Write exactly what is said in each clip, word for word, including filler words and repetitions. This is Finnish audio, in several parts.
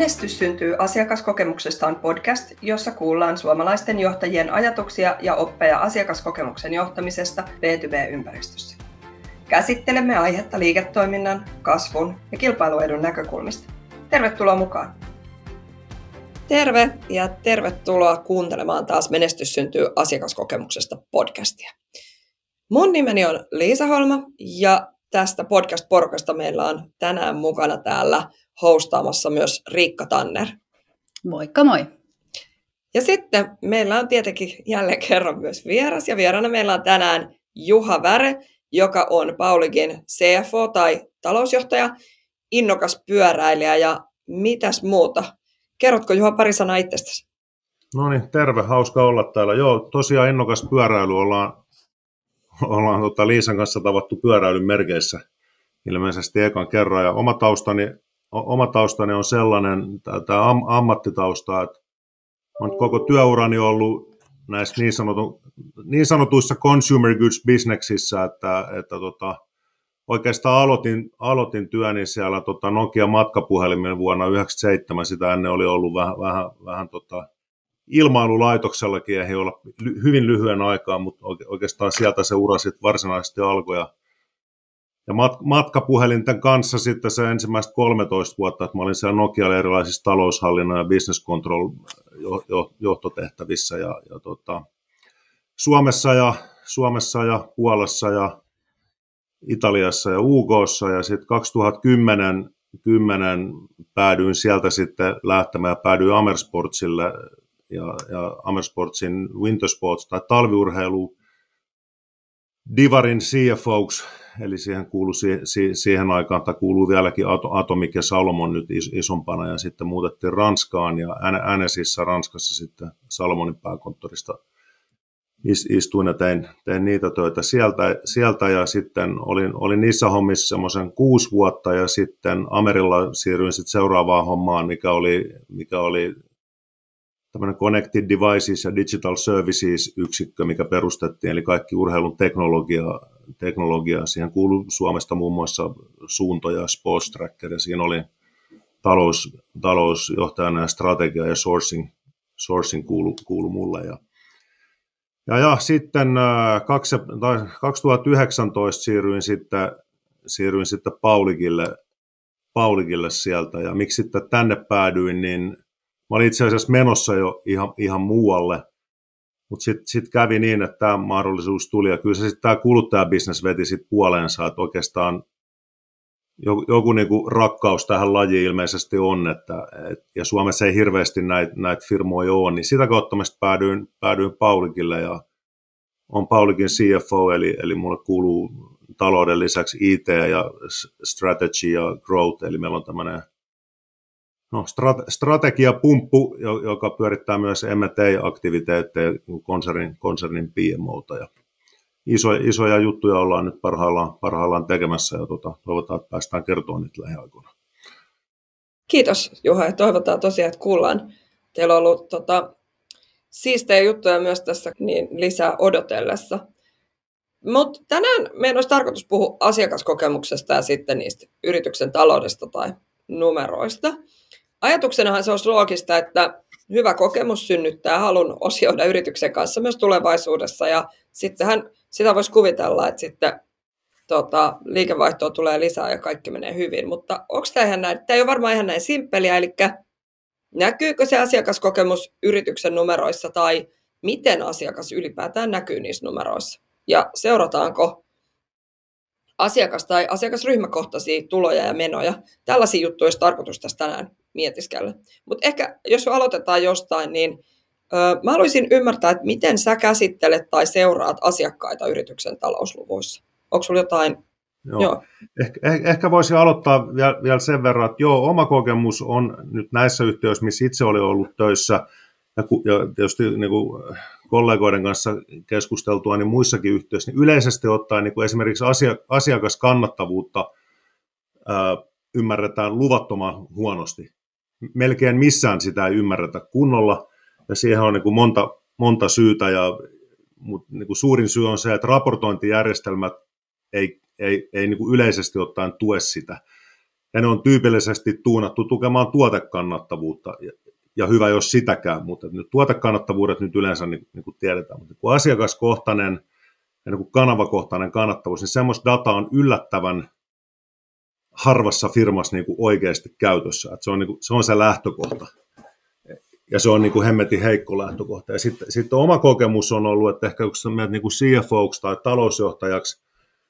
Menestys syntyy asiakaskokemuksestaan podcast, jossa kuullaan suomalaisten johtajien ajatuksia ja oppeja asiakaskokemuksen johtamisesta B two B-ympäristössä. Käsittelemme aihetta liiketoiminnan, kasvun ja kilpailuedun näkökulmista. Tervetuloa mukaan! Terve ja tervetuloa kuuntelemaan taas Menestys syntyy asiakaskokemuksesta podcastia. Mun nimeni on Liisa Holma ja tästä podcast-porukasta meillä on tänään mukana täällä hostaamassa myös Riikka Tanner. Moikka moi! Ja sitten meillä on tietenkin jälleen kerran myös vieras ja vieraana meillä on tänään Juha Väre, joka on Pauligin C F O tai talousjohtaja, innokas pyöräilijä ja mitäs muuta. Kerrotko Juha pari sanaa itsestäsi? No niin, terve, hauska olla täällä. Joo, tosiaan innokas pyöräily ollaan, ollaan tota Liisan kanssa tavattu pyöräilyn merkeissä ilmeisesti ekan kerran. Ja oma taustani, oma taustani on sellainen, tämä am, ammattitausta, että olen koko työurani ollut näissä niin, sanotu, niin sanotuissa consumer goods businessissä, että, että tota, oikeastaan aloitin, aloitin työni siellä tota Nokia matkapuhelimen vuonna yhdeksänkymmentäseitsemän, sitä ennen oli ollut vähän, vähän, vähän tota ilmailulaitoksellakin ja he olla hyvin lyhyen aikaa, mutta oikeastaan sieltä se ura sitten varsinaisesti alkoi. Ja, ja mat, matkapuhelinten kanssa sitten se ensimmäistä kolmetoista vuotta, että mä olin siellä Nokialla erilaisissa taloushallinnan ja business control johtotehtävissä ja, ja tota, Suomessa, ja, Suomessa ja Puolassa ja Italiassa ja U K:ssa, ja sitten kaksituhattakymmenen kymmenen päädyin sieltä sitten lähtemään ja päädyin Amersportsille ja, ja Amersportsin Wintersports tai talviurheilu Divarin C F O:ksi, eli siihen kuului siihen aikaan, tai kuuluu vieläkin Atomic ja Salomon nyt isompana, ja sitten muutettiin Ranskaan ja Annesissa Ranskassa sitten Salomonin pääkonttorista istuin ja tein, tein niitä töitä sieltä, sieltä ja sitten olin, olin niissä hommissa semmoisen kuusi vuotta ja sitten Amerilla siirryin sitten seuraavaan hommaan, mikä oli, mikä oli tämmöinen Connected Devices ja Digital Services yksikkö, mikä perustettiin, eli kaikki urheilun teknologia, teknologia. Siihen kuului Suomesta muun muassa Suunto ja Sports Tracker, ja siinä oli talous, talousjohtajana ja strategia ja sourcing, sourcing kuulu, kuulu mulle. Ja Ja, ja sitten kaksi, tai kaksituhattayhdeksäntoista siirryin sitten, siirryin sitten Pauligille, Pauligille sieltä, ja miksi sitten tänne päädyin, niin mä olin itse asiassa menossa jo ihan, ihan muualle, mutta sitten sit kävi niin, että tämä mahdollisuus tuli, ja kyllä se sitten tämä kuluttajabisnes veti sitten puoleensa, että oikeastaan joku, joku niinku rakkaus tähän lajiin ilmeisesti on, että, et, ja Suomessa ei hirveästi näitä näit firmoja ole, niin sitä kautta mä päädyin, päädyin Pauligille, ja on Pauligin C F O, eli, eli mulle kuuluu talouden lisäksi I T ja strategy ja growth, eli meillä on tämmöinen no, strate, strategiapumppu, joka pyörittää myös M and A-aktiviteetteja konsernin, konsernin P M O:ta, ja Iso, isoja juttuja ollaan nyt parhaillaan, parhaillaan tekemässä, ja tuota, toivotaan, että päästään kertomaan niitä lähiaikoina. Kiitos Juha, ja toivotaan tosiaan, että kuullaan. Teillä on ollut tota, siistejä juttuja myös tässä niin lisää odotellessa. Mutta tänään meidän olisi tarkoitus puhua asiakaskokemuksesta ja sitten niistä yrityksen taloudesta tai numeroista. Ajatuksenahan se olisi loogista, että hyvä kokemus synnyttää halun osioida yrityksen kanssa myös tulevaisuudessa, ja sittenhän sitä voisi kuvitella, että sitten tota, liikevaihtoa tulee lisää ja kaikki menee hyvin, mutta onko tämä ihan näin? Tämä ei ole varmaan ihan näin simppeliä, eli näkyykö se asiakaskokemus yrityksen numeroissa tai miten asiakas ylipäätään näkyy niissä numeroissa? Ja seurataanko asiakas- tai asiakasryhmäkohtaisia tuloja ja menoja? Tällaisia juttuja olisi tarkoitus tässä tänään mietiskellä. Mutta ehkä jos aloitetaan jostain, niin ö, mä haluaisin ymmärtää, että miten sä käsittelet tai seuraat asiakkaita yrityksen talousluvuissa. Onko sulla jotain? Joo. Joo. Ehkä, ehkä voisin aloittaa vielä, vielä sen verran, että joo, oma kokemus on nyt näissä yhtiöissä, missä itse oli ollut töissä, ja, ja tietysti niin kuin kollegoiden kanssa keskusteltua, niin muissakin yhtiöissä, niin yleisesti ottaen niin kuin esimerkiksi asia, asiakaskannattavuutta ää, ymmärretään luvattoman huonosti. Melkein missään sitä ei ymmärretä kunnolla, ja siihen on niin kuin monta, monta syytä, ja, mutta niin kuin suurin syy on se, että raportointijärjestelmät ei, ei, ei niin kuin yleisesti ottaen tue sitä. ja ne on tyypillisesti tuunattu tukemaan tuotekannattavuutta, ja, ja hyvä jos sitäkään, mutta nyt tuotekannattavuudet nyt yleensä niin, niin kuin tiedetään, mutta kun asiakaskohtainen ja niin kuin kanavakohtainen kannattavuus, niin semmoista dataa on yllättävän harvassa firmassa niin kuin oikeasti käytössä, että se on, niin kuin, se on se lähtökohta. Ja se on niin kuin hemmetin heikko lähtökohta. Ja sitten, sitten oma kokemus on ollut, että ehkä kun sä menet niin kuin C F O:ksi tai talousjohtajaksi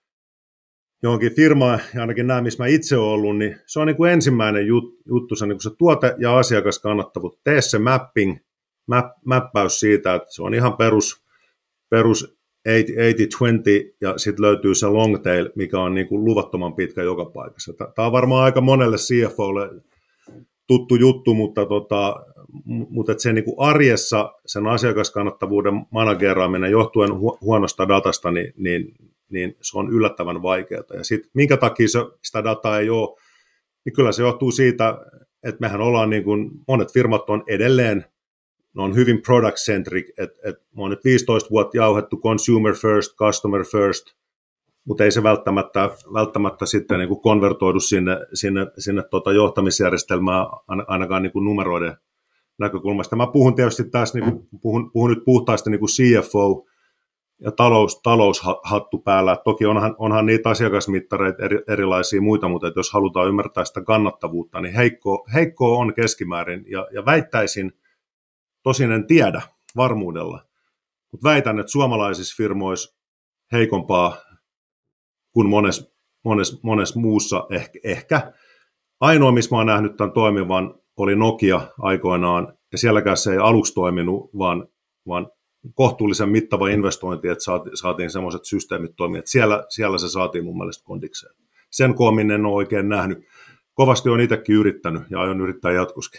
johonkin firmaan, ja ainakin nämä, missä mä itse olen ollut, niin se on niin kuin ensimmäinen jut, juttu, se, niin kuin se tuote- ja asiakaskannattavuus. Tee se mapping, map, mäppäys siitä, että se on ihan perus, perus eighty twenty, ja sitten löytyy se long tail, mikä on niin kuin luvattoman pitkä joka paikassa. Tämä on varmaan aika monelle C F O:lle tuttu juttu, mutta, tota, mutta että se niin kuin arjessa sen asiakaskannattavuuden manageraaminen johtuen hu- huonosta datasta, niin, niin, niin se on yllättävän vaikeaa. Ja sitten minkä takia se, sitä dataa ei ole, niin kyllä se johtuu siitä, että mehän ollaan niin kuin, monet firmat on edelleen, ne on hyvin product-centric, että et me on nyt viisitoista vuotta jauhettu consumer first, customer first, mutta ei se välttämättä, välttämättä sitten niin kuin konvertoidu sinne, sinne, sinne tota johtamisjärjestelmään ainakaan niin kuin numeroiden näkökulmasta. Mä puhun tietysti tässä, niin kuin, puhun, puhun nyt puhtaasti niin kuin C F O ja talous, taloushattu päällä. Toki onhan, onhan niitä asiakasmittareita eri, erilaisia muita, mutta että jos halutaan ymmärtää sitä kannattavuutta, niin heikkoa, heikkoa on keskimäärin. Ja, ja väittäisin, tosin en tiedä varmuudella, mutta väitän, että suomalaisissa firmoissa heikompaa kuin monessa mones, mones muussa ehkä, ehkä. Ainoa, missä mä oon nähnyt tämän toimivan, oli Nokia aikoinaan, ja sielläkään se ei aluksi toiminut, vaan, vaan kohtuullisen mittava investointi, että saatiin, saatiin semmoiset systeemit toimia, että siellä, siellä se saatiin mun mielestä kondikseen. Sen koommin en ole oikein nähnyt. Kovasti olen itsekin yrittänyt, ja aion yrittää jatkoskin.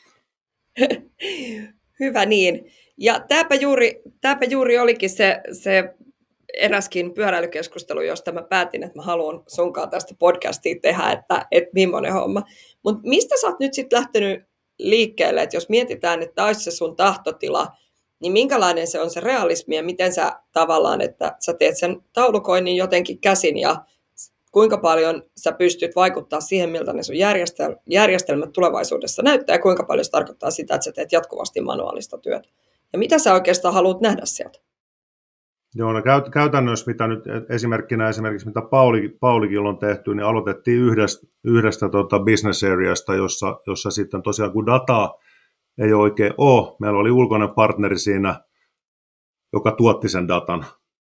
Hyvä niin. Ja tämäpä juuri, tämäpä juuri olikin se, se eräskin pyöräilykeskustelu, josta mä päätin, että mä haluan sunkaan tästä podcastia tehdä, että, että millainen homma. Mutta mistä sä oot nyt sitten lähtenyt liikkeelle, että jos mietitään, että olisi se sun tahtotila, niin minkälainen se on se realismi ja miten sä tavallaan, että sä teet sen taulukoinnin jotenkin käsin ja kuinka paljon sä pystyt vaikuttaa siihen, miltä ne sun järjestel- järjestelmät tulevaisuudessa näyttää ja kuinka paljon se tarkoittaa sitä, että sä teet jatkuvasti manuaalista työtä. Ja mitä sä oikeastaan haluat nähdä sieltä? Joo, no käytännössä, mitä nyt esimerkkinä esimerkiksi, mitä Pauli, Paulikin on tehty, niin aloitettiin yhdestä, yhdestä tota business areasta, jossa, jossa sitten tosiaan kun dataa ei oikein ole, meillä oli ulkoinen partneri siinä, joka tuotti sen datan,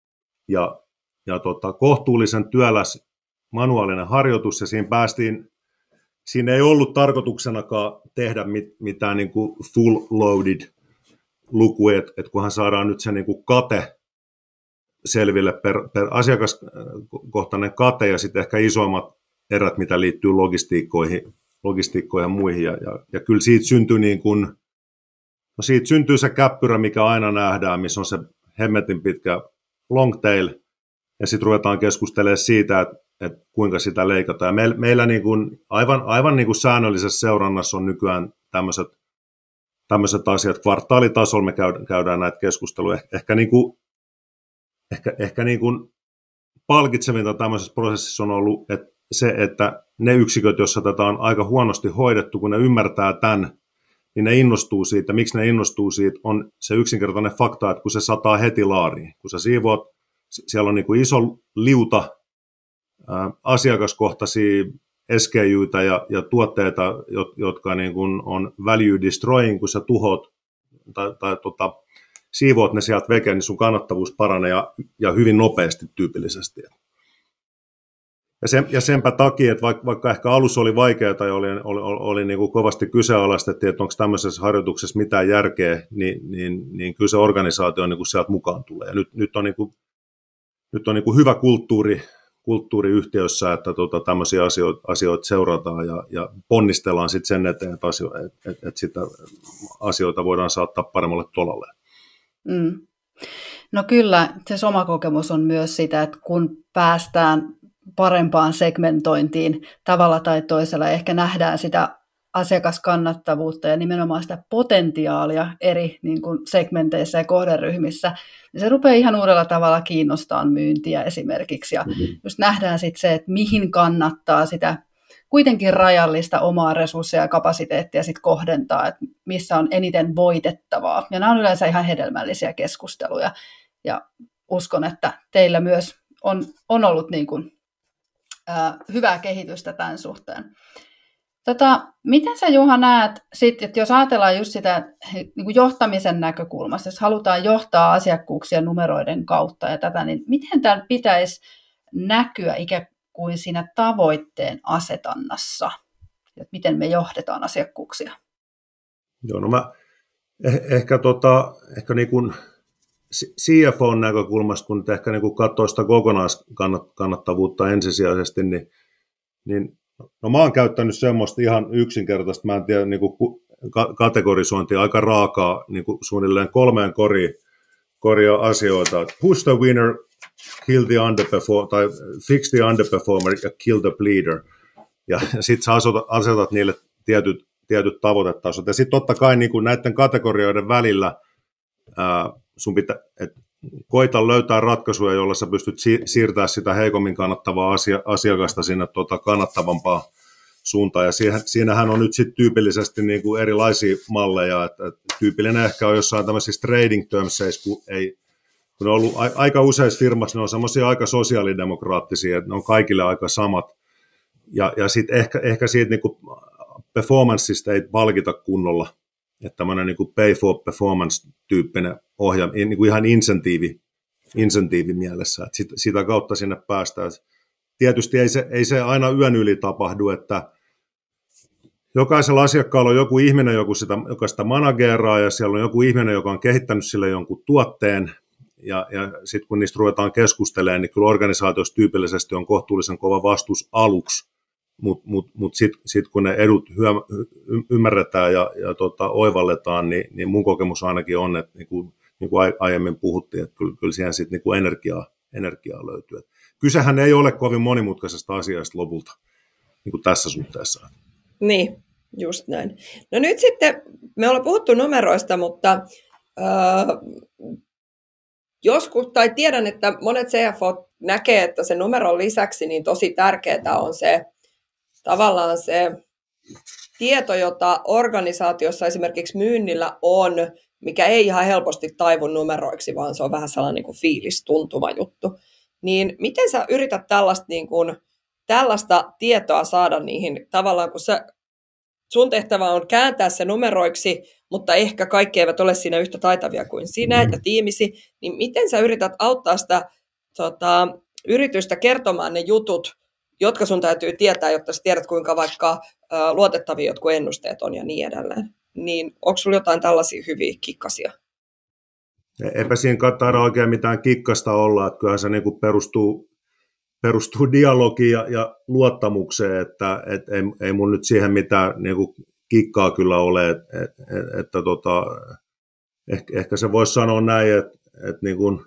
ja, ja tota, kohtuullisen työläs manuaalinen harjoitus, ja siinä päästiin, siinä ei ollut tarkoituksenakaan tehdda mit, mitään niin kuin full loaded lukuja, että et kunhan saadaan nyt se niin kuin kate selville per, per asiakaskohtainen kate ja sitten ehkä isommat erät, mitä liittyy logistiikkoihin, logistiikkoihin ja muihin. Ja, ja, ja kyllä siitä syntyy, niin kuin, no siitä syntyy se käppyrä, mikä aina nähdään, missä on se hemmetin pitkä long tail, ja sitten ruvetaan keskustelemaan siitä, että, että kuinka sitä leikataan. Ja meillä, meillä niin kuin, aivan, aivan niin kuin säännöllisessä seurannassa on nykyään tämmöiset, tämmöiset asiat. Kvartaalitasolla me käydään, käydään näitä keskusteluja. Eh, ehkä niin kuin Ehkä, ehkä niin kuin palkitsevinta tämmöisessä prosessissa on ollut että se, että ne yksiköt, joissa tätä on aika huonosti hoidettu, kun ne ymmärtää tämän, niin ne innostuu siitä. Miksi ne innostuu siitä, on se yksinkertainen fakta, että kun se sataa heti laariin. Kun sä siivoat, siellä on niin kuin iso liuta ää, asiakaskohtaisia S K U:tä ja, ja tuotteita, jotka niin kuin on value destroying, kun sä tuhot tai, tai tota, siivoat ne sieltä vekeen, niin sun kannattavuus paranee ja, ja hyvin nopeasti tyypillisesti. Ja, sen, ja senpä takia, että vaikka, vaikka ehkä alussa oli vaikeaa tai oli, oli, oli, oli niin kuin kovasti kyseenalaistettiin, että onko tämmöisessä harjoituksessa mitään järkeä, niin, niin, niin kyllä se organisaatio niin kuin sieltä mukaan tulee. Ja nyt, nyt on, niin kuin, nyt on niin kuin hyvä kulttuuri, kulttuuri yhtiössä, että tota, tämmöisiä asioita, asioita seurataan ja, ja ponnistellaan sitten sen eteen, että, asio, että, että, että sitä asioita voidaan saattaa paremmalle tolalle. Mm. No kyllä, se oma kokemus on myös sitä, että kun päästään parempaan segmentointiin tavalla tai toisella, ehkä nähdään sitä asiakaskannattavuutta ja nimenomaan sitä potentiaalia eri niin kuin segmenteissä ja kohderyhmissä, niin se rupeaa ihan uudella tavalla kiinnostamaan myyntiä esimerkiksi. Ja just nähdään sitten se, että mihin kannattaa sitä kuitenkin rajallista omaa resursseja ja kapasiteettia sit kohdentaa, että missä on eniten voitettavaa. Ja nämä on yleensä ihan hedelmällisiä keskusteluja. Ja uskon, että teillä myös on, on ollut niin kuin, ää, hyvää kehitystä tämän suhteen. Tota, miten sä, Juha, näet, sit, että jos ajatellaan just sitä niin kuin johtamisen näkökulmasta, jos halutaan johtaa asiakkuuksia numeroiden kautta ja tätä, niin miten tämän pitäisi näkyä ikään kuin siinä tavoitteen asetannassa? Että miten me johdetaan asiakkuuksia? Joo, no mä eh- ehkä, tota, ehkä niin kuin C F O:n näkökulmasta, kun ehkä niin kuin katsoo sitä kokonaiskannattavuutta ensisijaisesti, niin, niin no mä oon käyttänyt semmoista ihan yksinkertaista, mä en tiedä, niin kuin kategorisointia, aika raakaa, niin kuin suunnilleen kolmeen koriin koria asioita. Push the winner, kill the underperformer, tai fix the underperformer ja kill the bleeder. Ja sitten sä asetat, asetat niille tietyt, tietyt tavoitetasot. Ja sitten totta kai niin kuin näiden kategorioiden välillä ää, sun pitää, et koita löytää ratkaisuja, joilla sä pystyt siirtämään sitä heikommin kannattavaa asia, asiakasta sinne tuota kannattavampaa suuntaan. Ja siihen, siinähän on nyt sitten tyypillisesti niin kuin erilaisia malleja. Et, et tyypillinen ehkä on jossain tämmöisissä trading termseissä, kun, ei, kun ne on ollut a, aika useissa firmassa, ne on semmoisia aika sosiaalidemokraattisia, että ne on kaikille aika samat. Ja, ja sitten ehkä, ehkä siitä niin kuin performanceista ei palkita kunnolla. Että tämmöinen niin kuin pay for performance-tyyppinen ohja, niin kuin ihan insentiivi, insentiivi mielessä, että sit, sitä kautta sinne päästään. Tietysti ei se, ei se aina yön yli tapahdu, että jokaisella asiakkaalla on joku ihminen, joku sitä, joka sitä manageraa, ja siellä on joku ihminen, joka on kehittänyt sille jonkun tuotteen, ja, ja sitten kun niistä ruvetaan keskustelemaan, niin kyllä organisaatiossa tyypillisesti on kohtuullisen kova vastuus aluksi, mutta mut, mut sitten sit kun ne edut hyö, y, ymmärretään ja, ja tota, oivalletaan, niin, niin mun kokemus ainakin on, että niin kuin, niin kuin aiemmin puhuttiin, että kyllä, kyllä siihen sitten niin kuin energiaa, energiaa löytyy. Et kysehän ei ole kovin monimutkaisesta asiasta lopulta niin kuin tässä suhteessa. Niin, just näin. No nyt sitten, me ollaan puhuttu numeroista, mutta äh, joskus, tai tiedän, että monet C F O näkee, että sen numeron lisäksi niin tosi tärkeää on se, tavallaan se tieto, jota organisaatiossa esimerkiksi myynnillä on, mikä ei ihan helposti taivu numeroiksi, vaan se on vähän sellainen niin kuin fiilistuntuma juttu. Niin miten sä yrität tällaista, niin kuin, tällaista tietoa saada niihin tavallaan, kun sä, sun tehtävä on kääntää se numeroiksi, mutta ehkä kaikki eivät ole siinä yhtä taitavia kuin sinä ja tiimisi, niin miten sä yrität auttaa sitä tota, yritystä kertomaan ne jutut, jotka sun täytyy tietää, jotta sä tiedät, kuinka vaikka ä, luotettavia jotkut ennusteet on ja niin edelleen. Niin onko sulla jotain tällaisia hyviä kikkasia? Eipä siinä taida oikein mitään kikkasta olla, että kyllähän se niin kuin perustuu, perustuu dialogiin ja, ja luottamukseen, että et ei, ei mun nyt siihen mitään niin kuin kikkaa kyllä ole, että et, et, että tota, ehkä, ehkä se voisi sanoa näin, että et niin kuin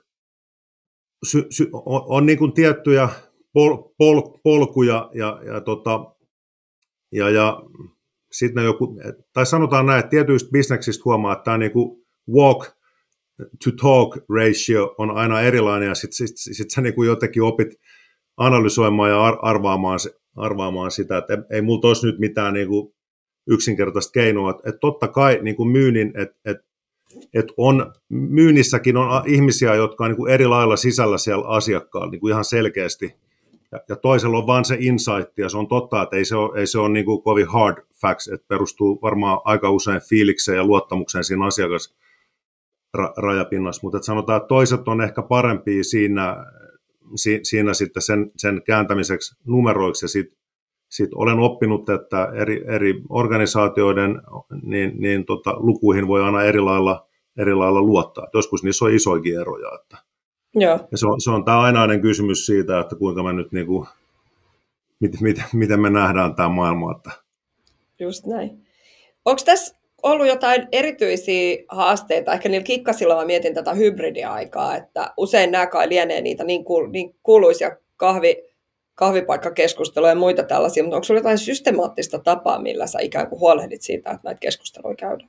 sy, sy, on, on niin kuin tiettyjä pol, pol, polkuja ja, ja, tota, ja, ja sitten joku, tai sanotaan näin, että tietyistä bisneksistä huomaa, että tämä niin kuin walk to talk ratio on aina erilainen, ja sitten sit, sit sä niin kuin jotenkin opit analysoimaan ja ar- arvaamaan, arvaamaan sitä, että ei, ei multa olisi nyt mitään niin kuin yksinkertaista keinoa, että et totta kai niin kuin myynnin, että et, et on, myynnissäkin on ihmisiä, jotka on niin kuin eri lailla sisällä siellä asiakkaalla niin kuin ihan selkeästi, ja, ja toisella on vaan se insight, ja se on totta, että ei se ole, ei se ole niin kuin kovin hard facts, että perustuu varmaan aika usein fiilikseen ja luottamukseen siinä asiakas rajapinnassa, mutta että sanotaan, että toiset on ehkä parempia siinä, si, siinä sitten sen, sen kääntämiseksi numeroiksi, ja sitten sit olen oppinut, että eri, eri organisaatioiden niin, niin tota, lukuihin voi aina eri lailla, eri lailla luottaa. Joskus niissä on isoikin eroja. Että. Joo. Ja se on, se on tämä ainainen kysymys siitä, että kuinka me nyt, niin kuin, miten, miten, miten me nähdään tämä maailma. Että. Just näin. Onko tässä ollut jotain erityisiä haasteita? Ehkä niillä kikkasilla mä mietin tätä hybridiaikaa, että usein nämä kai lienee niitä niin, kuul- niin kuuluisia kahvi, kahvipaikkakeskusteluja ja muita tällaisia, mutta onko sinulla jotain systemaattista tapaa, millä sä ikään kuin huolehdit siitä, että näitä keskusteluja käydään?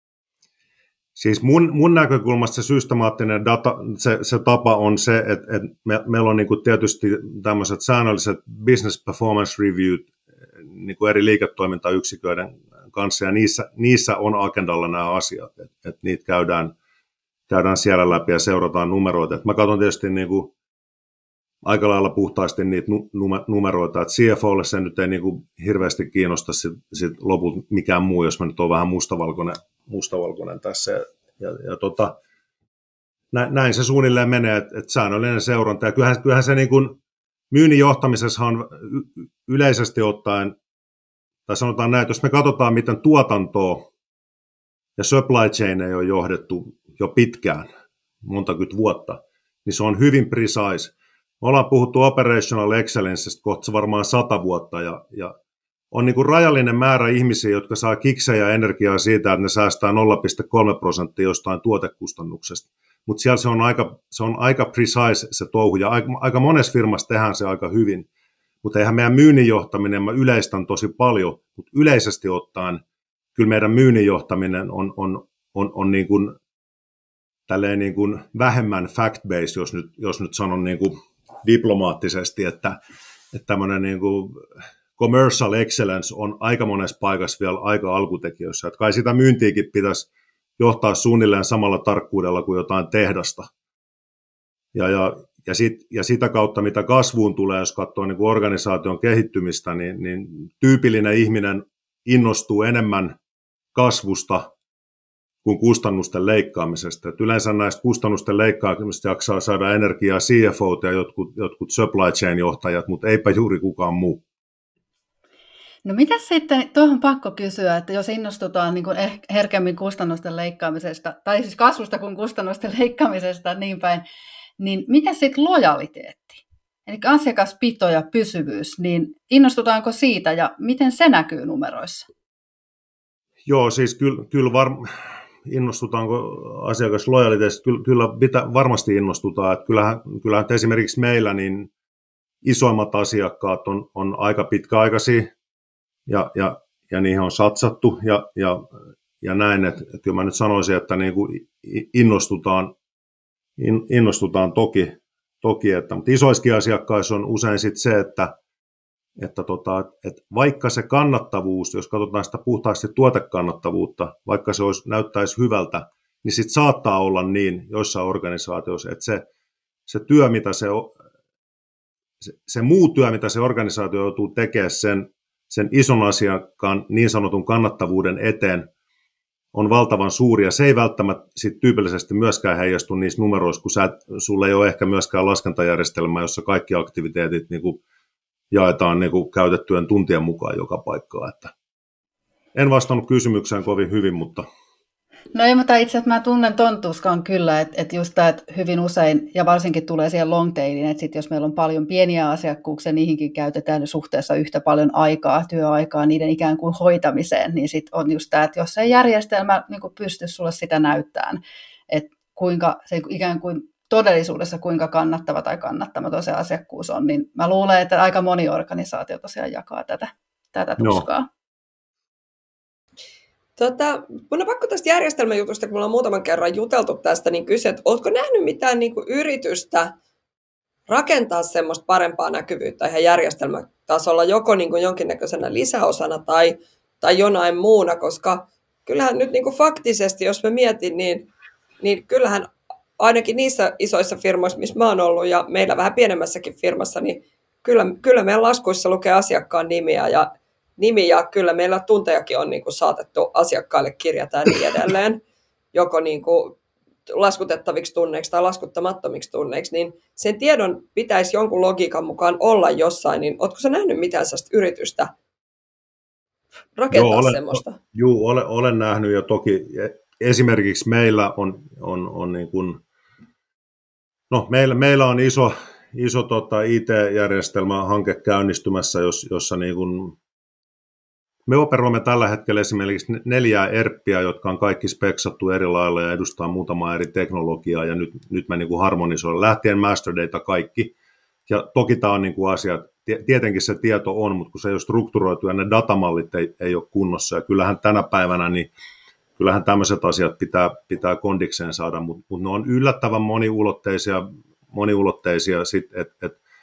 Siis mun, mun näkökulmasta se systemaattinen data, se, se tapa on se, että, että me, meillä on niin kuin tietysti tämmöiset säännölliset business performance reviewt niin kuin eri liiketoimintayksiköiden kanssa, ja niissä, niissä on agendalla nämä asiat, että et niitä käydään, käydään siellä läpi ja seurataan numeroita. Et mä katson tietysti niin kuin aika lailla puhtaasti niitä numeroita, että C F O:lle se nyt ei niin kuin hirveästi kiinnosta sit, sit loput mikään muu, jos mä nyt oon vähän mustavalkoinen, mustavalkoinen tässä. Ja, ja, ja tota, näin se suunnilleen menee, että, että säännöllinen seuranta. Ja kyllähän, kyllähän se niin kuin myynnin johtamisessa on yleisesti ottaen, tai sanotaan näin, että jos me katsotaan, miten tuotantoa ja supply chain ei ole johdettu jo pitkään, montakymmentä vuotta, niin se on hyvin precise. Me ollaan puhuttu operational excellencestä kohta varmaan sata vuotta, ja, ja on niin kuin rajallinen määrä ihmisiä, jotka saa kiksejä ja energiaa siitä, että ne säästää nolla pilkku kolme prosenttia jostain tuotekustannuksesta. Mutta siellä se on, aika, se on aika precise se touhu, ja aika, aika monessa firmassa tehdään se aika hyvin. Mutta eihän meidän myynnin johtaminen, mä yleistän tosi paljon, mutta yleisesti ottaen kyllä meidän myynnin johtaminen on, on, on, on niin kuin, tälleen niin kuin vähemmän fact-based, jos nyt, jos nyt sanon niin kuin diplomaattisesti, että, että tämmöinen niin kuin commercial excellence on aika monessa paikassa vielä aika alkutekijöissä. Että kai sitä myyntiäkin pitäisi johtaa suunnilleen samalla tarkkuudella kuin jotain tehdasta. Ja, ja, ja, sit, ja sitä kautta, mitä kasvuun tulee, jos katsoo niin kuin organisaation kehittymistä, niin, niin tyypillinen ihminen innostuu enemmän kasvusta kuin kustannusten leikkaamisesta. Et yleensä näistä kustannusten leikkaamisesta jaksaa saada energiaa C F O:t ja jotkut, jotkut supply chain johtajat, mutta eipä juuri kukaan muu. No mitä sitten, tuohon pakko kysyä, että jos innostutaan niin kuin herkemmin kustannusten leikkaamisesta, tai siis kasvusta kuin kustannusten leikkaamisesta niin päin, niin mitä sitten lojaliteetti? Eli asiakaspito ja pysyvyys, niin innostutaanko siitä ja miten se näkyy numeroissa? Joo, siis kyllä, kyllä var- innostutaanko asiakaslojaliteetista, kyllä, kyllä pitä, varmasti innostutaan. Että kyllähän, kyllähän esimerkiksi meillä niin isoimmat asiakkaat on, on aika pitkäaikaisia, ja, ja, ja niihin on satsattu, ja, ja, ja näin, että, että kyllä mä nyt sanoisin, että niin kuin innostutaan, in, innostutaan toki, toki että, mutta isoissakin asiakkaissa on usein sit se, että, että, tota, että vaikka se kannattavuus, jos katsotaan sitä puhtaasti tuotekannattavuutta, vaikka se olisi, näyttäisi hyvältä, niin sitten saattaa olla niin joissain organisaatioissa, että se, se työ, mitä se, se, se muu työ, mitä se organisaatio joutuu tekemään sen, sen ison asiakkaan niin sanotun kannattavuuden eteen, on valtavan suuri, ja se ei välttämättä sit tyypillisesti myöskään heijastu niissä numeroissa, kun sä, sulla ei ole ehkä myöskään laskentajärjestelmää, jossa kaikki aktiviteetit niin kuin jaetaan niin kuin käytettyjen tuntien mukaan joka paikkaan. Että en vastannut kysymykseen kovin hyvin, mutta... No ei, mutta itse asiassa mä tunnen ton tuskan kyllä, että, että just tämä, että hyvin usein, ja varsinkin tulee siihen long tailiin, että sit jos meillä on paljon pieniä asiakkuuksia, niihinkin käytetään suhteessa yhtä paljon aikaa, työaikaa niiden ikään kuin hoitamiseen, niin sitten on just tämä, että jos ei järjestelmä niin kuin pysty sulle sitä näyttämään, että kuinka se ikään kuin todellisuudessa kuinka kannattava tai kannattamaton se asiakkuus on, niin mä luulen, että aika moni organisaatio tosiaan jakaa tätä, tätä tuskaa. No. Tota, mun on pakko tästä järjestelmäjutusta, kun me ollaan muutaman kerran juteltu tästä, niin kysyä, että ootko nähnyt mitään niin kuin yritystä rakentaa semmoista parempaa näkyvyyttä ihan järjestelmätasolla, joko niin kuin jonkinnäköisenä lisäosana tai, tai jonain muuna, koska kyllähän nyt niin kuin faktisesti, jos mä mietin, niin, niin kyllähän ainakin niissä isoissa firmoissa, missä mä oon ollut, ja meillä vähän pienemmässäkin firmassa, niin kyllä, kyllä meidän laskuissa lukee asiakkaan nimiä, ja nimi, ja kyllä meillä tuntejakin on niin kuin saatettu asiakkaille kirjata ja niin edelleen, joko niin kuin laskutettaviksi tunneiksi tai laskuttamattomiksi tunneiksi, niin sen tiedon pitäisi jonkun logiikan mukaan olla jossain, niin ootko sä nähnyt mitään sellaista yritystä rakentaa joo, olen, semmoista? Joo, olen, olen nähnyt, ja toki esimerkiksi meillä on, on, on niin kuin, no meillä, meillä on iso, iso tota I T-järjestelmähanke käynnistymässä, jossa niin kuin me operoimme tällä hetkellä esimerkiksi neljää ERPiä, jotka on kaikki speksattu eri lailla ja edustaa muutamaa eri teknologiaa, ja nyt, nyt me niin kuin harmonisoidaan lähtien master data kaikki. Ja toki tämä on niin kuin asia, tietenkin se tieto on, mutta kun se ei ole strukturoitu ja ne datamallit ei, ei ole kunnossa, ja kyllähän tänä päivänä niin kyllähän tämmöiset asiat pitää, pitää kondikseen saada, mutta, mutta ne on yllättävän moniulotteisia, moniulotteisia sit, et, et,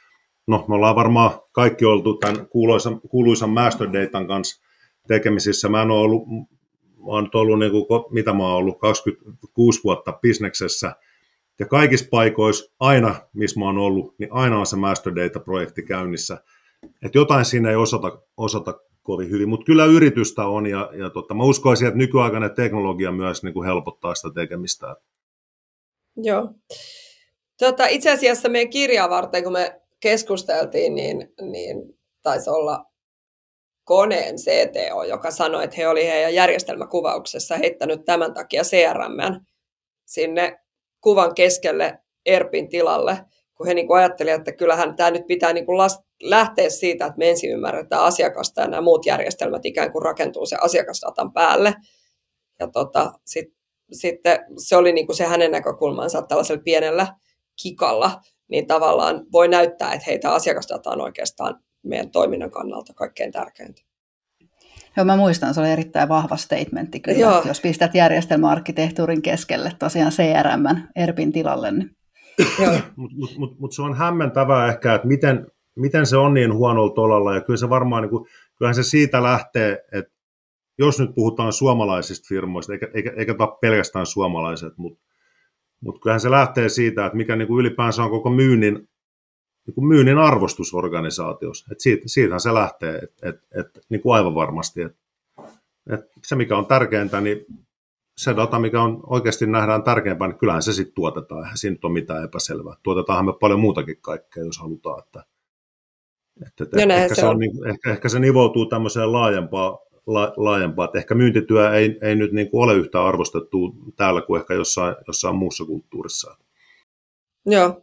no me ollaan varmaan kaikki oltu tämän kuuluisan, kuuluisan master datan kanssa tekemisissä. Mä en ole ollut, mä oon nyt ollut, niin kuin, mitä mä oon ollut, kaksikymmentäkuusi vuotta bisneksessä, ja kaikissa paikoissa aina, missä mä oon ollut, niin aina on se master data-projekti käynnissä. Että jotain siinä ei osata, osata kovin hyvin, mutta kyllä yritystä on, ja, ja tota, mä uskoisin, että nykyaikainen teknologia myös niin kuin helpottaa sitä tekemistä. Joo. Tota, itse asiassa meidän kirjaa varten, kun me keskusteltiin, niin, niin taisi olla Koneen C T O, joka sanoi, että he oli heidän järjestelmäkuvauksessa heittänyt tämän takia C R M sinne kuvan keskelle E R Pin tilalle, kun he niin kuin ajattelivat, että kyllähän tämä nyt pitää niin kuin lähteä siitä, että me ensin ymmärretään asiakasta ja nämä muut järjestelmät ikään kuin rakentuu sen asiakasdatan päälle. Ja tota, sitten sit se oli niin kuin se hänen näkökulmansa tällaisella pienellä kikalla, niin tavallaan voi näyttää, että heitä asiakasdata on oikeastaan meidän toiminnan kannalta kaikkein tärkeintä. Joo, mä muistan, se oli erittäin vahva statementti kyllä, jos pistät järjestelmäarkkitehtuurin keskelle tosiaan C R M E R Pin tilalle. Niin. Mutta mut, mut, mut se on hämmentävää ehkä, että miten, miten se on niin huonolla tolalla, ja kyllä se varmaan, niin kuin, kyllähän se siitä lähtee, että jos nyt puhutaan suomalaisista firmoista, eikä, eikä, eikä ole pelkästään suomalaiset, mutta mut kyllähän se lähtee siitä, että mikä niin kuin ylipäänsä on koko myynnin, niin kuin myynnin arvostusorganisaatiossa. Et siitä, siitähän se lähtee, että et, et, niin kuin aivan varmasti. Et, et se, mikä on tärkeintä, niin se data, mikä on oikeasti nähdään tärkeämpää, niin kyllähän se sitten tuotetaan. Eihän siinä nyt ole mitään epäselvää. Tuotetaanhan me paljon muutakin kaikkea, jos halutaan. Että, että, että ehkä, se, se on, niin, ehkä, ehkä se nivoutuu tämmöiseen laajempaan, la, laajempaan. Että ehkä myyntityö ei, ei nyt niin kuin ole yhtä arvostettu täällä kuin ehkä jossain, jossain muussa kulttuurissa. Joo.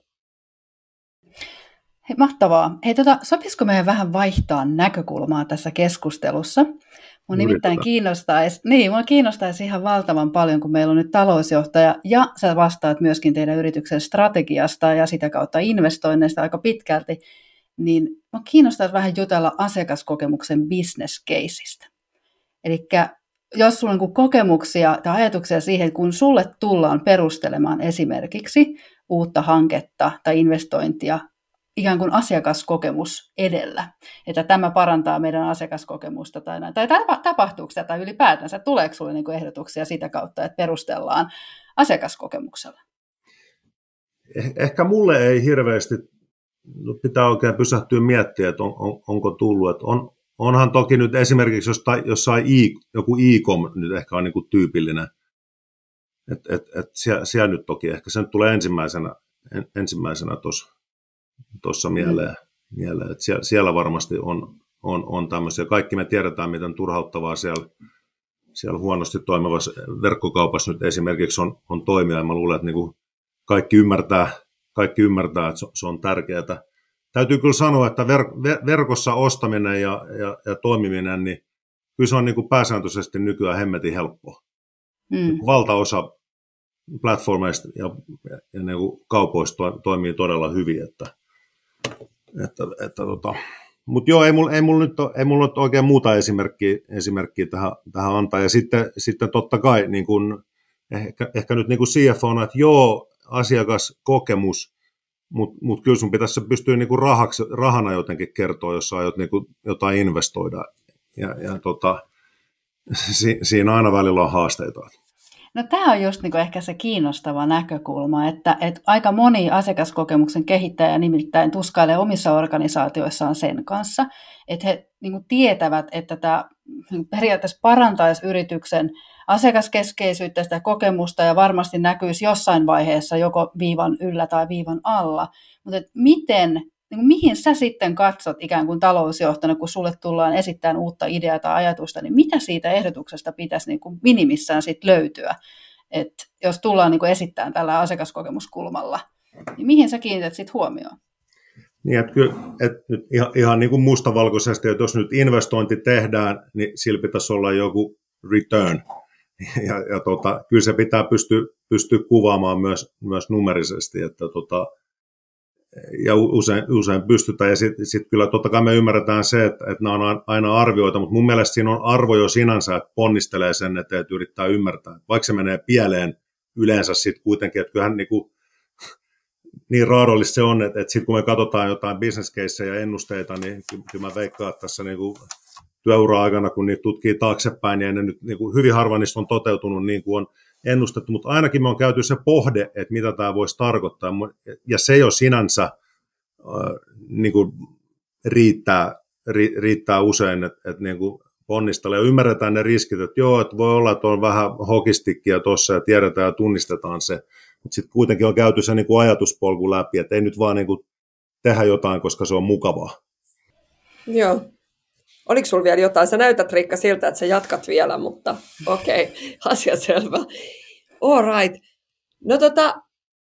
Hei, mahtavaa. Hei, tota, sopisiko meidän vähän vaihtaa näkökulmaa tässä keskustelussa? Mun nimittäin kiinnostaisi, niin, mua kiinnostaisi ihan valtavan paljon, kun meillä on nyt talousjohtaja ja sä vastaat myöskin teidän yrityksen strategiasta ja sitä kautta investoinneista aika pitkälti, niin mua kiinnostaisi vähän jutella asiakaskokemuksen business caseista. Eli jos sulla on kokemuksia tai ajatuksia siihen, kun sulle tullaan perustelemaan esimerkiksi uutta hanketta tai investointia, ikään kuin asiakaskokemus edellä, että tämä parantaa meidän asiakaskokemusta tai näin. Tai tapahtuuko tätä ylipäätänsä? Tuleeko sinulle niin kuin ehdotuksia sitä kautta, että perustellaan asiakaskokemuksella? Ehkä mulle ei hirveästi pitää oikein pysähtyä miettiä, että on, on, onko tullut. Että on, onhan toki nyt esimerkiksi jostain, jossain i, joku e-com nyt ehkä on niin kuin tyypillinen. Että et, et siellä, siellä nyt toki ehkä se nyt tulee ensimmäisenä, en, ensimmäisenä tuossa. tuossa mieleen, mm. mieleen. Että siellä, siellä varmasti on, on, on tämmöisiä. Kaikki me tiedetään, miten turhauttavaa siellä, siellä huonosti toimivassa verkkokaupassa nyt esimerkiksi on, on toimia. Ja mä luulen, että niin kuin kaikki, ymmärtää, kaikki ymmärtää, että se, se on tärkeää. Täytyy kyllä sanoa, että ver, ver, verkossa ostaminen ja, ja, ja toimiminen, niin kyllä se on niin kuin pääsääntöisesti nykyään hemmetin helppoa. Mm. Niin valtaosa platformeista ja, ja niin kuin kaupoista to, toimii todella hyvin, että Että, että, tota. Mutta joo, ei mulla ei mul nyt, ei mul nyt oikein muuta esimerkkiä, esimerkkiä tähän, tähän antaa. Ja sitten, sitten totta kai niin kun, ehkä, ehkä nyt niin kuin C F O:na, että joo, asiakaskokemus, mutta mut kyllä sun pitäisi pystyä niin kuin rahaksi, rahana jotenkin kertoa, jos aiot niin kuin jotain investoida. Ja, ja tota, si, siinä aina välillä on haasteita. No tämä on just niinku ehkä se kiinnostava näkökulma, että, että aika moni asiakaskokemuksen kehittäjä nimittäin tuskailee omissa organisaatioissaan sen kanssa, että he niinku tietävät, että tämä periaatteessa parantaisi yrityksen asiakaskeskeisyyttä, sitä kokemusta ja varmasti näkyisi jossain vaiheessa joko viivan yllä tai viivan alla, mutta et miten... Niin mihin sä sitten katsot ikään kuin talousjohtajana, kun sulle tullaan esittämään uutta ideaa tai ajatusta, niin mitä siitä ehdotuksesta pitäisi niin kuin minimissään sit löytyä? Et jos tullaan niin kuin esittämään tällä asiakaskokemuskulmalla, niin mihin sä kiinnität sitten huomioon? Niin, että kyllä, että nyt ihan, ihan niin kuin mustavalkoisesti, että jos nyt investointi tehdään, niin sillä pitäisi olla joku return. Ja, ja tota, kyllä se pitää pystyä, pystyä kuvaamaan myös, myös numerisesti, että tota, ja usein, usein pystytään, ja sitten sit kyllä totta kai me ymmärretään se, että, että nämä on aina arvioita, mutta mun mielestä siinä on arvo jo sinänsä, että ponnistelee sen eteen, että yrittää ymmärtää. Vaikka se menee pieleen yleensä sitten kuitenkin, että kyllähän niin kuin, niin raadollista se on, että, että sitten kun me katsotaan jotain business caseja ja ennusteita, niin kyllä mä veikkaan, että tässä niin kuin työura-aikana, kun niitä tutkii taaksepäin, niin ne nyt niin kuin hyvin harva niistä on toteutunut niin kuin on ennustettu, mutta ainakin me on käyty se pohde, että mitä tämä voisi tarkoittaa, ja se jo sinänsä äh, niin kuin riittää, ri, riittää usein, että, että niin kuin ponnistelee ja ymmärretään ne riskit, että joo, että voi olla, että on vähän hokistikkia tuossa ja tiedetään ja tunnistetaan se, mutta sitten kuitenkin on käyty se niin kuin ajatuspolku läpi, että ei nyt vaan niin kuin tehdä jotain, koska se on mukavaa. Joo. Oliko sulla vielä jotain? Sä näytät, Riikka, siltä, että sä jatkat vielä, mutta okei, okay, asia selvä. All right. No tota,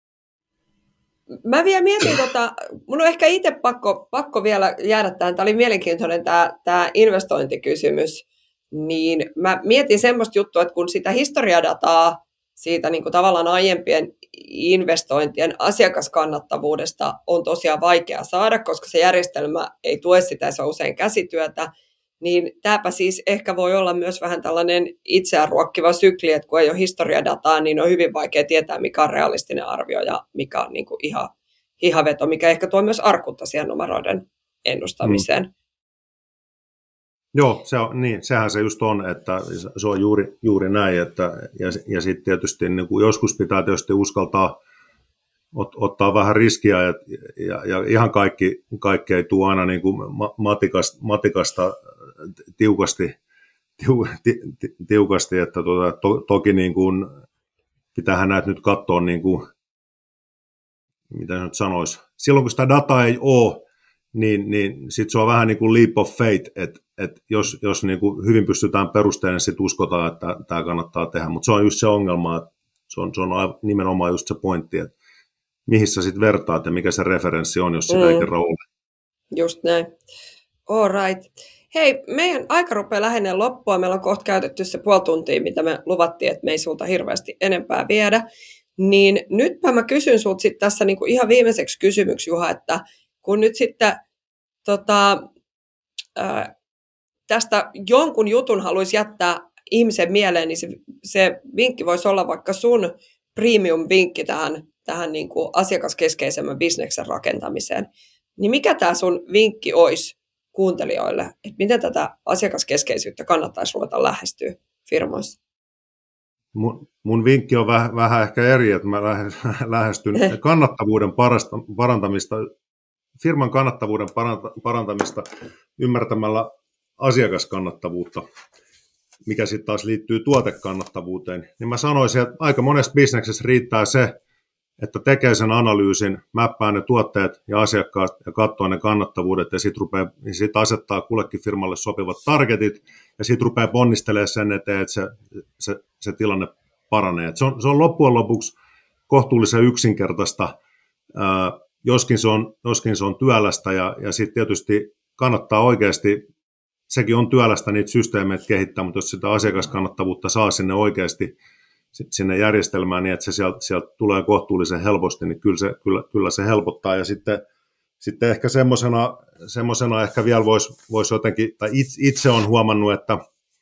mä vielä mietin, tota, mun on ehkä itse pakko, pakko vielä jäädä tähän, tämä oli mielenkiintoinen tämä, tämä investointikysymys, niin mä mietin semmoista juttua, että kun sitä historiadataa siitä niin kuin tavallaan aiempien investointien asiakaskannattavuudesta on tosiaan vaikea saada, koska se järjestelmä ei tue sitä, se on usein käsityötä, niin tämäpä siis ehkä voi olla myös vähän tällainen itseään ruokkiva sykli, että kun ei ole historiadataa, niin on hyvin vaikea tietää, mikä on realistinen arvio ja mikä on niin kuin ihan hihaveto, mikä ehkä tuo myös arkuutta siihen numeroiden ennustamiseen. Mm. Joo, se on, niin, sehän se just on, että se on juuri, juuri näin, että, ja, ja sitten tietysti niin kuin joskus pitää tietysti uskaltaa ot, ottaa vähän riskiä, ja, ja, ja ihan kaikki, kaikki ei tule aina niin kuin matikasta, matikasta tiukasti, tiu, ti, ti, tiukasti, että tuota, to, toki niin kuin, pitäähän näitä nyt katsoa, niin kuin, mitä nyt sanoisi, silloin kun sitä dataa ei ole, niin, niin sitten se on vähän niin kuin leap of faith, että et jos, jos niin kuin hyvin pystytään perusteella, niin sitten uskotaan, että tämä kannattaa tehdä, mutta se on just se ongelma, että se on, se on nimenomaan just se pointti, että mihin sä sitten vertaat ja mikä se referenssi on, jos sitä mm. ei kerran ole. Just näin. All right. Hei, meidän aika rupeaa lähenee loppua. Meillä on kohta käytetty se puoli tuntia, mitä me luvattiin, että me ei sulta hirveästi enempää viedä. Niin nytpä mä kysyn sulta sitten tässä niinku ihan viimeiseksi kysymyksi, Juha, että kun nyt sitten tota, ää, tästä jonkun jutun haluaisi jättää ihmisen mieleen, niin se, se vinkki voisi olla vaikka sun premium-vinkki tähän, tähän niin kuin asiakaskeskeisemmän bisneksen rakentamiseen. Niin mikä tämä sun vinkki olisi kuuntelijoille, että miten tätä asiakaskeskeisyyttä kannattaisi ruveta lähestyä firmoissa? Mun, mun vinkki on vähän, vähän ehkä eri, että mä lähestyn kannattavuuden parasta, parantamista, firman kannattavuuden parantamista ymmärtämällä asiakaskannattavuutta, mikä sitten taas liittyy tuotekannattavuuteen, niin mä sanoisin, että aika monessa bisneksessä riittää se, että tekee sen analyysin, mäppää ne tuotteet ja asiakkaat ja katsoo ne kannattavuudet ja sitten sit asettaa kullekin firmalle sopivat targetit ja sitten rupeaa ponnistelemaan sen eteen, että se, se, se tilanne paranee. Se on, se on loppujen lopuksi kohtuullisen yksinkertaista, ää, joskin, se on, joskin se on työlästä ja, ja sitten tietysti kannattaa oikeasti, sekin on työlästä niitä systeemeitä kehittää, mutta jos sitä asiakaskannattavuutta saa sinne oikeasti sinne järjestelmään niin, että se sieltä, sieltä tulee kohtuullisen helposti, niin kyllä se, kyllä, kyllä se helpottaa. Ja sitten, sitten ehkä semmoisena, semmoisena ehkä vielä voisi vois jotenkin, tai itse, itse olen huomannut, että,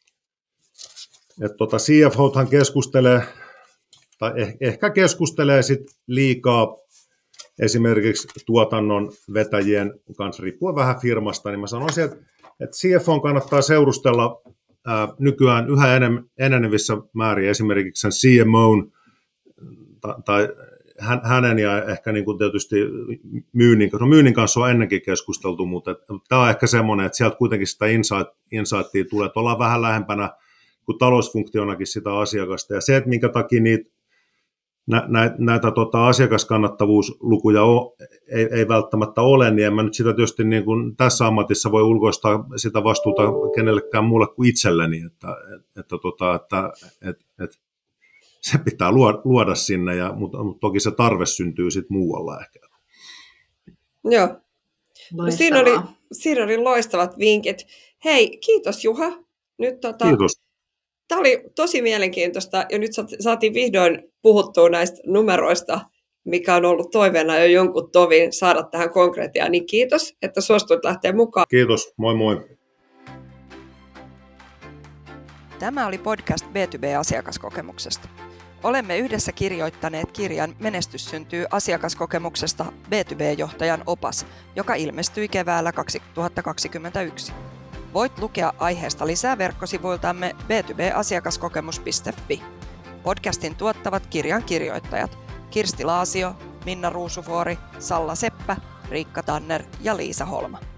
että tota C F O:than keskustelee, tai eh, ehkä keskustelee sit liikaa esimerkiksi tuotannon vetäjien kanssa, riippuen vähän firmasta, niin mä sanoisin, että, että C F O:n kannattaa seurustella ää, nykyään yhä enenevissä määrin esimerkiksi sen C M O:n tai, tai hänen ja ehkä niin kuin tietysti myynnin, no myynnin kanssa on ennenkin keskusteltu, mutta että, tämä on ehkä semmoinen, että sieltä kuitenkin sitä insight, insightia tulee, että ollaan vähän lähempänä kuin talousfunktionakin sitä asiakasta, ja se, että minkä takia niitä Nä, näitä, näitä tota, asiakaskannattavuuslukuja o, ei, ei välttämättä ole, niin en mä nyt sitä tietysti niin kuin tässä ammatissa voi ulkoistaa sitä vastuuta kenellekään muulle kuin itselleni, että, että, tota, että, että, että se pitää luoda, luoda sinne, ja, mutta, mutta toki se tarve syntyy sitten muualla ehkä. Joo, no, siinä, oli, siinä oli loistavat vinkit. Hei, kiitos Juha. Nyt, tota... Kiitos. Tämä oli tosi mielenkiintoista ja nyt saatiin vihdoin puhuttua näistä numeroista, mikä on ollut toiveena jo jonkun tovin saada tähän konkreettiaan. Niin kiitos, että suostuit lähteä mukaan. Kiitos, moi moi. Tämä oli podcast B two B-asiakaskokemuksesta. Olemme yhdessä kirjoittaneet kirjan Menestys syntyy asiakaskokemuksesta B two B-johtajan opas, joka ilmestyi keväällä kaksituhattakaksikymmentäyksi. Voit lukea aiheesta lisää verkkosivuiltamme b two b asiakaskokemus piste f i. Podcastin tuottavat kirjan kirjoittajat Kirsti Laasio, Minna Ruusuvuori, Salla Seppä, Riikka Tanner ja Liisa Holma.